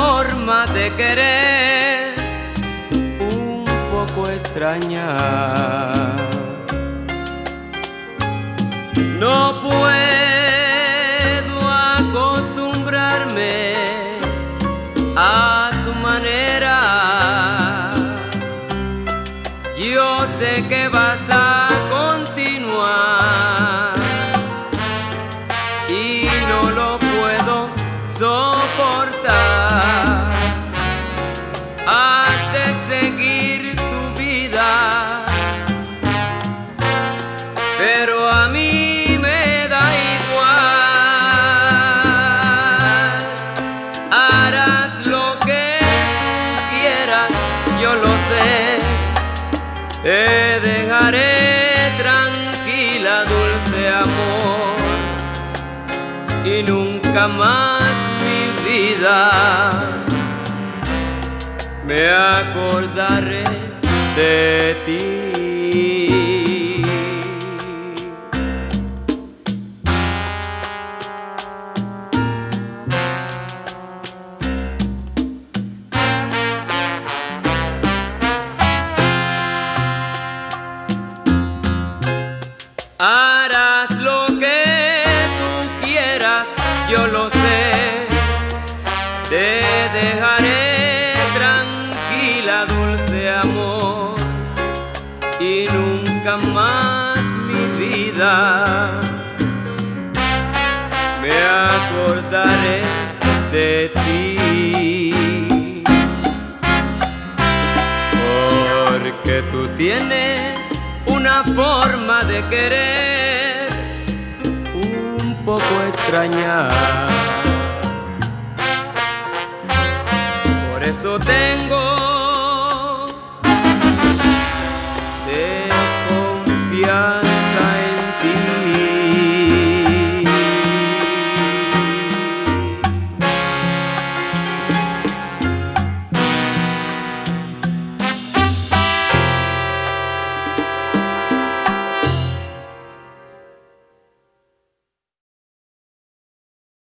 forma de querer un poco extraña. No puedo acostumbrarme a tu manera. Yo sé que vas a continuar y no lo puedo soportar. Has de seguir tu vida, pero a mí me da igual. Harás lo que quieras, yo lo sé. Te dejaré tranquila, dulce amor, y nunca más mi vida me acordaré de ti. Harás lo que tú quieras, yo lo sé. Te dejaré tranquila, dulce amor, y nunca más mi vida me acordaré de ti. Porque tú tienes una forma de querer un poco extraña.